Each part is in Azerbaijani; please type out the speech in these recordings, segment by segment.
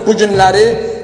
bu günləri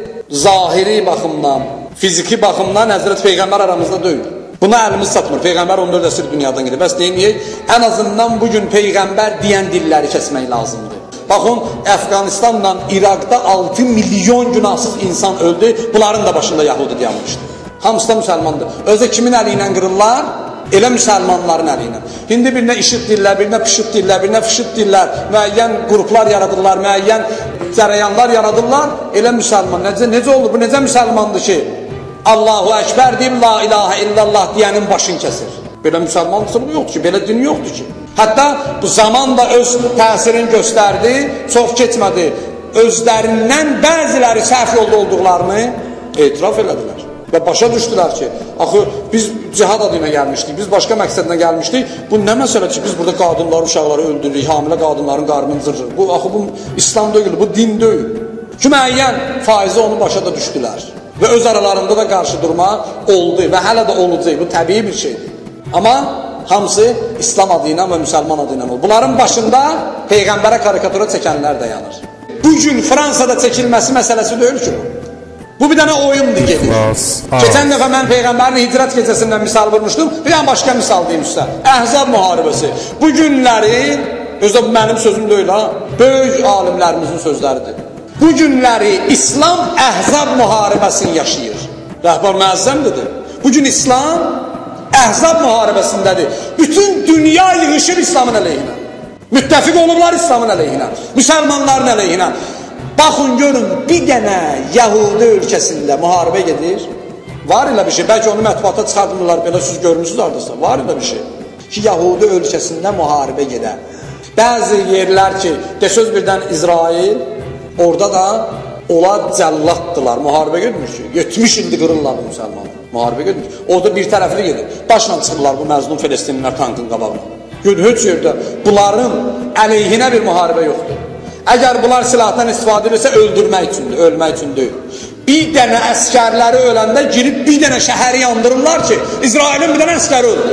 zahiri baxımdan, fiziki baxımdan Həzrət Peyğəmbər aramızda deyil. Buna əlimiz satmır. Peyğəmbər 14 əsr dünyadan gedir. Bəs deyək, ən azından bugün Peyğəmbər deyən dilləri kəsmək lazımdır. Baxın, Əfqanistanla İraqda 6 milyon günahsız insan öldü. Bunların da başında Yahudi dayanmışdı. Hamısı da müsəlmandır. Özü kimin əli ilə qırırlar? Elə müsəlmanların əli ilə. İndi birinə işit dillər, birinə pişit dillər, birinə fışıt dillər, müəyyən qruplar yaradırlar, müəyyən cərəyanlar yaradırlar. Elə müsəlman. Necə olur? Bu necə müsəlmandır ki? Allahu Əkbər deyib, la ilahə illallah deyənin başını kəsir. Belə müsəlmanlısı bu yoxdur ki, belə din yoxdur ki. Hətta bu zaman da öz təsirini göstərdi, çox keçmədi. Özlərindən bəziləri səhv yolda olduqlarını etiraf elədilər. Və başa düşdülər ki, axı biz cihad adına gəlmişdik, biz başqa məqsədlə gəlmişdik. Bu nə məsələ ki, biz burada qadınları, uşaqları öldürürük, hamilə qadınların qarnını cırırıq. Bu, axı bu İslam deyil, bu din deyil. Ki, müəyyən faizi onu başa da düşdülər. Və öz aralarında da qarşı durma oldu və hələ də olacaq. Bu təbii bir şeydir. Amma hamısı İslam adı ilə və müsəlman adı ilə olur. Bunların başında Peyğəmbərə karikatura çəkənlər dayanır. Bugün Fransada çəkilməsi məsələsi deyil ki bu. Bu bir dənə oyundur gedir. Keçən dəfə mən Peyğəmbərin hicrət gecəsindən misal vurmuşdum. Bir dənə başqa misal deyim sizə. Əhzab müharibəsi. Bu günləri, özdə bu mənim sözüm deyil ha, böyük alimlərimizin sözləridir. Bu günləri İslam Əhzab müharibəsini yaşayır. Rəhbər müəzzəmdir. Bugün İslam Əhzab müharibəsindədir. Bütün dünya yığışır İslamın əleyhinə. Müttəfiq olublar İslamın əleyhinə. Müsəlmanların əleyhinə. Baxın, görün, bir dənə Yahudi ölkəsində müharibə gedir. Var elə bir şey. Bəlkə onu mətbuata çıxardırlar, belə siz görmüşsünüz ardasa. Var elə bir şey. Ki, Yahudi ölkəsində müharibə gedir. Bəzi yerlər ki, söz birdən İsrail, orada da onlar cəllatdılar, müharibə getmir ki. 70 ildir qırırlar bu müsəlmanlar, müharibə getmir. Orada bir tərəfli gedir. Başla çıxırlar bu məzlum Filistinlilər tankın qabağına. Heç yerdə bunların əleyhinə bir müharibə yoxdur. Əgər bunlar silahdan istifadə edirsə, öldürmək üçündür, ölmək üçün deyil. Bir dənə əskərləri öləndə girib bir dənə şəhəri yandırırlar ki, İsrailin bir dənə əskəri öldü.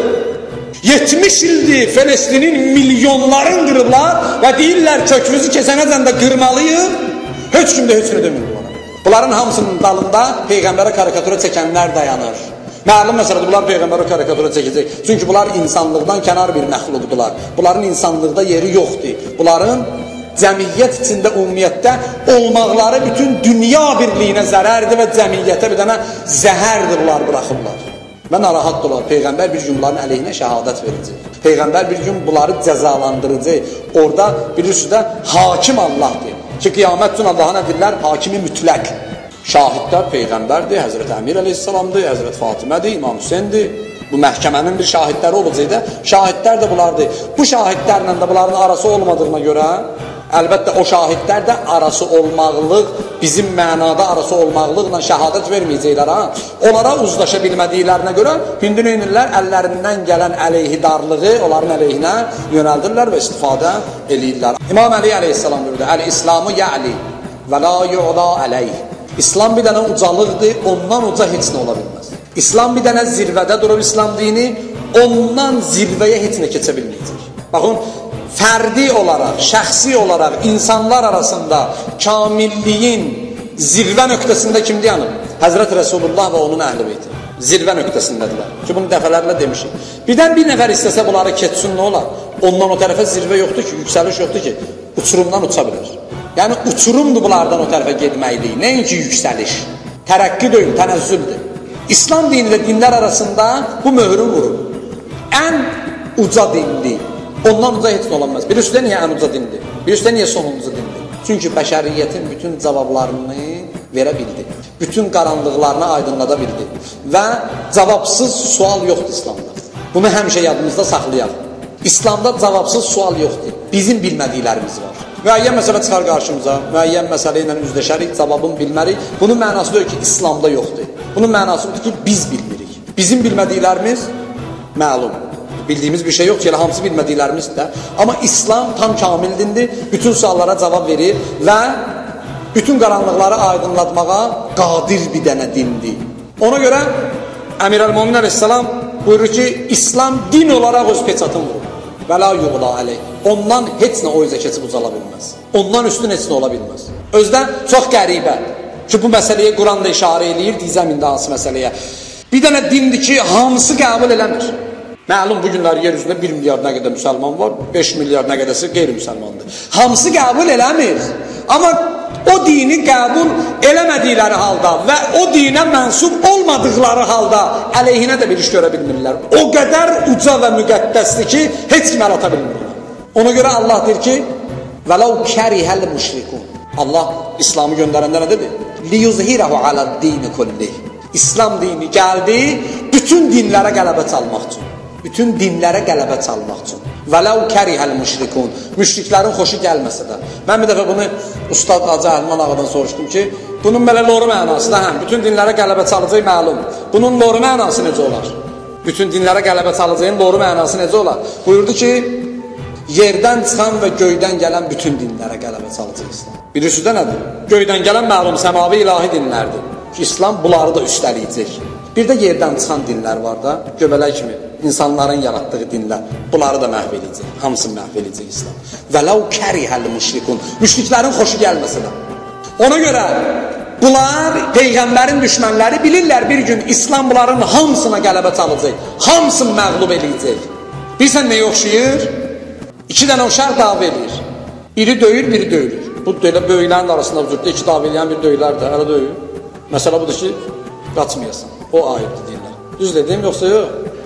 70 ildir Filistin'in milyonların qırıblar və deyirlər kökümüzü kəsənəcən də qırmalıyıq. Heç kim də heç nə demir bunlara. Bunların hamısının dalında Peyğəmbərə karikatura çəkənlər dayanır. Məlum məsələdir, bunlar Peyğəmbərə karikatura çəkəcək. Çünki bunlar insanlıqdan kənar bir məxluqdular. Bunların insanlıqda yeri yoxdur. Bunların cəmiyyət içində, ümumiyyətdə olmaqları bütün dünya birliyinə zərərdir və cəmiyyətə bir dənə zəhərdir bunlar buraxırlar. Və narahatdırlar. Peyğəmbər bir gün bunların əleyhinə şəhadət verəcək. Peyğəmbər bir gün bunları cəzalandıracaq. Orada bilirsiniz də hakim Allahdır. Ki qiyamət üçün Allah'a nə deyirlər? Hakimi mütləq. Şahidlər Peyğəmbərdir, Həzrət Əmir əleyhissalamdır, Həzrət Fatimədir, İmam Hüseyndir. Bu məhkəmənin bir şahidləri olacaqdır. Şahidlər də bunlardır. Bu şahidlərlə də bunların arası olmadığına görə, əlbəttə o şahidlər də arası olmaqlıq, bizim mənada arası olmaqlıqla şəhadət verməyəcəklər ha. Onlara uzlaşa bilmədiklərinə görə hündün eynirlər, əllərindən gələn əleyhidarlığı onların əleyhinə yönəldirlər və istifadə eləyirlər. İmam Əli əleyhissalam deyirdi, Əl-İslamı yə'li və la yu'la əleyh. İslam bir dənə ucalıqdır, ondan uca heç nə ola bilməz. İslam bir dənə zirvədə durub İslam dini, ondan zirvəyə heç nə keçə bilməyəcək. Baxın, fərdi olaraq, şəxsi olaraq insanlar arasında kamilliyin zirvə nöqtəsində kimdir yanıb? Həzrət Rəsulullah və onun əhl-i beyti. Zirvə nöqtəsindədirlər. Ki, bunu dəfələrlə demişik. Birdən bir nəfər istəsə bunları keçsin, nə olar? Ondan o tərəfə zirvə yoxdur ki, yüksəliş yoxdur ki, uçurumdan uça bilir. Yəni, uçurumdur bunlardan o tərəfə gedməkliyi. Nəinki yüksəliş. Tərəqqi deyil, tənəzzüldür. İslam dini və dinlər arasında bu möhrü vurur. Ən uca dindir. Ondan uca heç nə olanmaz. Bilirsiniz niyə ən uca dindir? Bilirsiniz niyə sonuncu dindir? Çünki bəşəriyyətin bütün cavablarını verə bildi. Bütün qaranlıqlarını aydınlada bildi. Və cavabsız sual yoxdur İslamda. Bunu həmişə yadımızda saxlayaq. İslamda cavabsız sual yoxdur. Bizim bilmədiklərimiz var. Müəyyən məsələ çıxar qarşımıza, müəyyən məsələ ilə üzləşərik, cavabını bilmərik. Bunun mənası deyil ki, İslamda yoxdur. Bunun mənası budur ki, biz bilmirik. Bizim bilmədiklərimiz məlum. Bildiyimiz bir şey yox ki, elə hamısı bilmədiklərimizdir də. Amma İslam tam kamil dindir, bütün suallara cavab verir və bütün qaranlıqları aydınlatmağa qadir bir dənə dindir. Ona görə Əmir əl-Mömin əleyhissalam buyurur ki, İslam din olaraq öz peçatını vurur. Və la yuğla aleyh. ondan heç nə o üzə keçib ucala bilməz. Ondan üstün heç nə ola bilməz. Özdən çox qəribə ki, bu məsələyə Quran da işarə eləyir, deyəcəm indi hansı məsələyə. Bir dənə dindir ki, hamısı qəbul eləmir. Məlum bu günlər yer üzündə 1 milyar nə qədər müsəlman var, 5 milyar nə qədərsə qeyri-müsəlmandır. Hamısı qəbul eləmir. Amma o dini qəbul eləmədikləri halda və o dinə mənsub olmadıqları halda əleyhinə də bir iş görə bilmirlər. O qədər uca və müqəddəsdir ki, heç kim əl ata bilmirlər. Ona görə Allah deyir ki, vələv kərihəl müşrikun. Allah İslamı göndərəndə nə dedi? Liyuzhirahu aləd-dini kullih. İslam dini gəldi bütün dinlərə qələbə çalmaq üçün. Bütün dinlərə qələbə çalmaq üçün. Vələv kərihəl müşrikun. Müşriklərin xoşu gəlməsə də. Mən bir dəfə bunu Ustad Hacı Əlman ağadan soruşdum ki, bunun belə loru mənası da həm, bütün dinlərə qələbə çalacaq məlum. Bunun loru mənası necə olar? Bütün dinlərə qələbə çalacağın loru mənası necə olar? Buyurdu ki, yerdən çıxan və göydən gələn bütün dinlərə qələbə çalacaq İslam. Bilirsiniz də nədir? Göydən gələn məlum səmavi ilahi dinlərdir. Ki, İslam bunları da üstələyəcək. Bir də yerdən çıxan dinlər var da, göbələk kimi insanların yaratdığı dinlər. Bunları da məhv edəcək. Hamısını məhv edəcək İslam. Vələv kərihəl müşrikun. Müşriklərin xoşu gəlməsə də. Ona görə bunlar Peyğəmbərin düşmənləri bilirlər bir gün İslam bunların hamısına qələbə çalacaq. Hamısını məğlub edəcək. Bilirsən nəyə oxşayır? 2 dənə uşaq dava edir. Biri döyür, biri döyülür. Bu böyüklərin arasında vücudda 2 dava eləyən biri döyülər də, hələ döyür. Məsələ budur ki, qaçmayasan. O ayıbdır deyirlər. Düz dedim, yoxsa yox?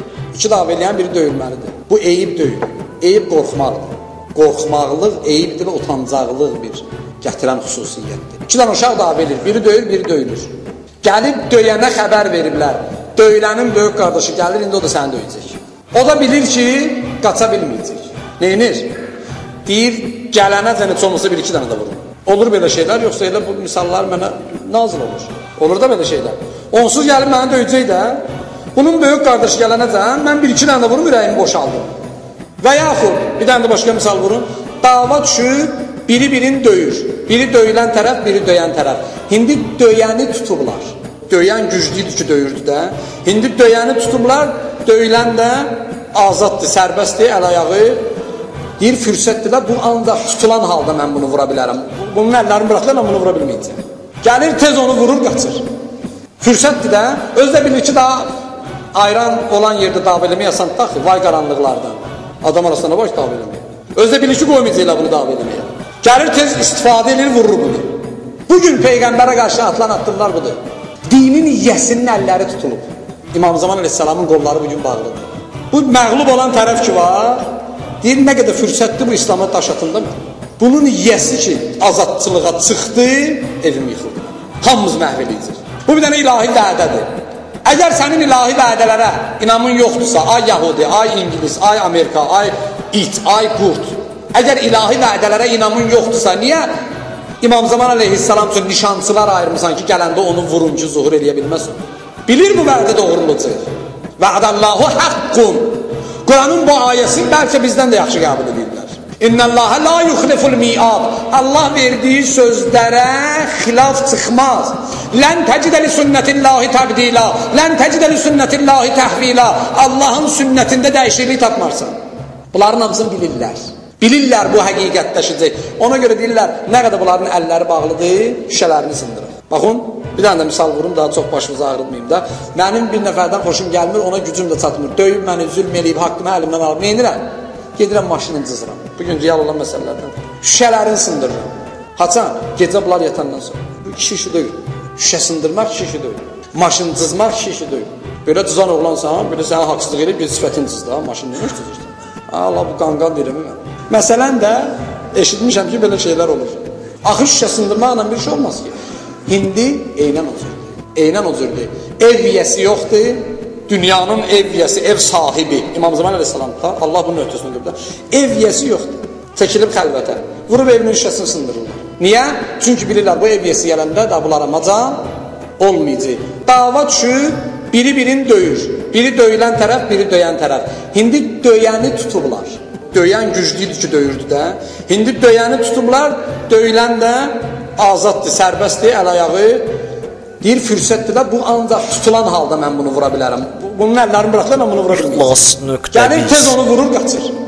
2 dava eləyən biri döyülməlidir. Bu eyib deyil. Eyib qorxmaqdır. Qorxmaqlıq, eyibdir və utancaqlıq bir gətirən xüsusiyyətdir. 2 dənə uşaq dava edir. Biri döyür, biri döyülür. Gəlib döyənə xəbər veriblər. Döyülənin böyük qardaşı gəlir, indi o da səni döyəcək. O da bilir ki, qaça bilməyəcək. Neynir? Deyir, gələnəcə heç olmasa 1-2 dənə də vurur. Olur belə şeylər, yoxsa elə bu misallar mənə nazil olur. Olur da belə şeylər. Onsuz gəlib mənə döyəcək də, bunun böyük qardaşı gələnəcən, mən 1-2 dənə də vurum, ürəyimi boşaldım. Və yaxud, bir dənə də başqa misal vurun, dava düşüb, biri birini döyür. Biri döyülən tərəf, biri döyən tərəf. İndi döyəni tutublar. Döyən güclüydür ki, döyürdü də. İndi döyəni tutublar, döyülən də azaddır, sərbəstdir, əl-ayağı. Deyir, fürsətdirlər, bu ancaq tutulan halda mən bunu vura bilərəm. Bunun əllərini bıraxırlar, mən bunu vura bilməyəcəm. Gəlir, tez onu vurur, qaçır. Fürsətdir də, özdə bilir ki, daha ayran olan yerdə dava eləməyə asandır da, vay qaranlıqlardan. Adam arasında var ki, dava eləməyə. Özdə bilir ki, qoymayacaqlar bunu dava eləməyə. Gəlir, tez istifadə edir, vurur bunu. Bugün Peyğəmbərə qarşı atılan addımlar budur. Dinin yiyəsinin əlləri tutulub. İmam Zaman Aleyhisselamın qolları bugün bağlıdır. Bu məğlub olan tərəf ki var, deyir, nə qədər fürsətdir bu İslam'a daş atında mı? Bunun yiyəsi ki, azadçılığa çıxdı, evim yıxıldı. Hamımız məhv edəcək. Bu bir dənə ilahi vədədir. Əgər sənin ilahi vədələrə inamın yoxdursa, ay Yahudi, ay İngiliz, ay Amerika, ay it, ay qurt, əgər ilahi vədələrə inamın yoxdursa, niyə İmam Zaman Aleyhisselam üçün nişancılar ayırmısan ki, gələndə onu vuruncu zuhur eləyə bilməsin? Bilir bu vədə doğrulucaq. Vədəllahu haqqun. Quranın bu ayəsini bəlkə bizdən də yaxşı qəbul edirlər. İnnəlləhə la yuxliful mi'ad. Allah verdiyi sözlərə xilaf çıxmaz. Lən təcidə li sünnətillahi təbdila. Lən təcidə li sünnətillahi təhvila. Allahın sünnətində dəyişiklik tapmarsan. Bunların hamısını bilirlər. Bilirlər bu həqiqətləşəcək. Ona görə deyirlər, nə qədər bunların əlləri bağlıdır, şüşələrini sındırır. Baxın, bir dənə də misal vurum, daha çox başımızı ağrıtmayayım da. Mənim bir nəfərdən xoşum gəlmir, ona gücüm də çatmır. Döyüb məni, zülm eləyib, haqqımı əlimdən alıb. Neynirəm? Gedirəm maşını cızıram. Bugün real olan məsələlərdən. Şüşələrini sındırıram. Haçan, gecə bunlar yatandan sonra. Bu kişi deyil. Şüşə sındırmaq kişi deyil. Maşını cızmaq kişi deyil. Belə cızan oğlansan, belə sənə haqsızlıq edib, bir sifətin cızdı. Maşını neymiş cızırsan? Allah bu qanqan deyirəm mən. Məsələn də eşitmişəm ki, belə şeylər olur. Axı şüşə sındırmaqla bir şey olmaz ki. Hindi eynən o cürdür. Eynən o cürdür. Ev yiyəsi yoxdur. Dünyanın ev yiyəsi, ev sahibi. İmam Zaman Aleyhisselamda, Allah bunun ötüsünü qırdı. Ev yiyəsi yoxdur. Çəkilib xəlvətə. Vurub evinin şüşəsini sındırırlar. Niyə? Çünki bilirlər, bu ev yiyəsi gələndə də bunlara macan olmayacaq. Dava düşür, biri birini döyür. Biri döyülən tərəf, biri döyən tərəf. İndi döyəni tutublar. Döyən güclüydür ki, döyürdü də. İndi döyəni tutublar, döyülən də azaddır, sərbəstdir, əl-ayağı. Deyir, fürsətdir də, bu ancaq tutulan halda mən bunu vura bilərəm. Bunun əllərini bıraxırlar, mən bunu vura bilməyəcəm. Gəlir, tez onu vurur, qaçır.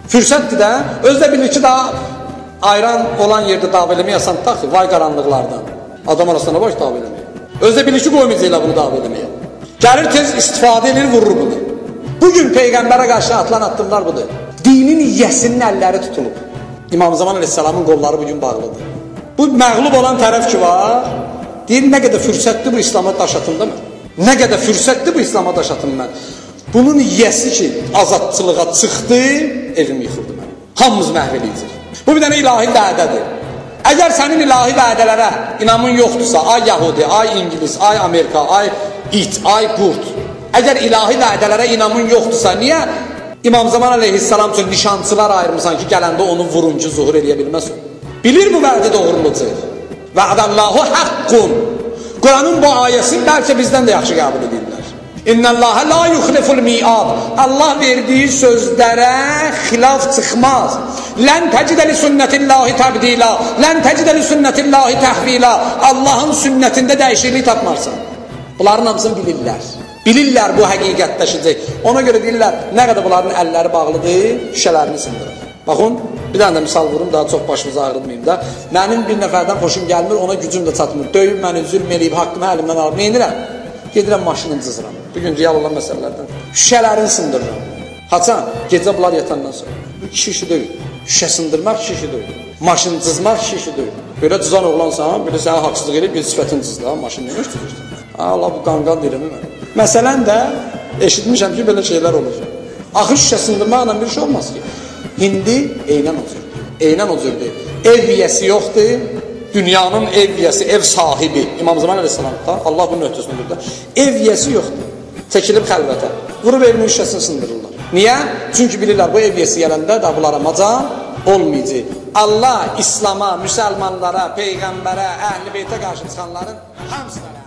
Fürsətdir də, özdə bilir ki, daha ayran olan yerdə dava eləməyə santaq ki, vay qaranlıqlardan. Adam arasında baş dava eləməyə. Özdə bilir ki, qoymayacaqlar bunu dava eləməyə. Gəlir tez istifadə edir, vurur bunu. Bugün Peyğəmbərə qarşı atılan addımlar budur. Dinin yiyəsinin əlləri tutulub. İmam Zaman Aleyhisselamın qolları bugün bağlıdır. Bu məğlub olan tərəf ki var, deyir, nə qədər fürsətdir bu İslama daş atım da mən. Nə qədər fürsətdir bu İslama daş atım mən. Bunun yiyəsi ki, azadçılığa çıxdı, evim yıxıldı mən. Hamımız məhv eləyəcək. Bu bir dənə ilahi vədədir. Əgər sənin ilahi vədələrə inamın yoxdursa, ay Yahudi, ay İngiliz, ay Amerika, ay it, ay qurt, əgər ilahi vədələrə inamın yoxdursa, niyə İmam Zaman Aleyhisselam üçün nişançılar ayırmısan ki, gələndə onun vuruncu zuhur eləyə bilməz? Bilir bu vədə doğruludur. Vədəllahu haqqun. Quranın bu ayəsini bəlkə bizdən də yaxşı qəbul edirlər. İnnəlləhə la yuxliful mi'ad. Allah verdiyi sözlərə xilaf çıxmaz. Lən təcdə li sünnətillahi təbdila. Lən təcdə li sünnətillahi təhvila. Allahın sünnətində dəyişiklik tapmarsan. Bunların hamısını bilirlər. Bilirlər bu həqiqətləşəcək. Ona görə deyirlər, nə qədər bunların əlləri bağlıdır, şüşələrini sındırır. Baxın, bir dənə də misal vurum, daha çox başımızı ağrıtmayayım da. Mənim bir nəfərdən xoşum gəlmir, ona gücüm də çatmır. Döyüb məni, zülm eləyib, haqqımı əlimdən alıb. Neynirəm? Gedirəm maşını cızıram. Bugün real olan məsələlərdən. Şüşələrini sındırıram. Haçan, gecə bunlar yatandan sonra. Bu kişi işi deyil. Şüşə sındırmaq kişi işi deyil. Maşını cızmaq kişi işi deyil. Belə cızan oğlansan, belə sənə haqsızlıq edib, bir sifətin cızdı. Maşını neymiş cızırsan? Allah bu qanqan deyirəm mən. Məsələn də eşitmişəm ki, belə şeylər olacaq. Axı şüşə sındırmaqla bir şey olmaz ki. İndi eynən o cürdür. Eynən o cürdür. Ev yiyəsi yoxdur. Dünyanın ev yiyəsi, ev sahibi. İmam Zaman Aleyhisselamda, Allah bunun öhdəsində burada. Ev yiyəsi yoxdur. Çəkilib xəlvətə. Vurub evinin şüşəsini sındırırlar. Niyə? Çünki bilirlər, bu ev yiyəsi gələndə də bunlara macan olmayacaq. Allah İslama, müsəlmanlara, Peyğəmbərə, Əhl-i Beytə qarşı çıxanların hamısına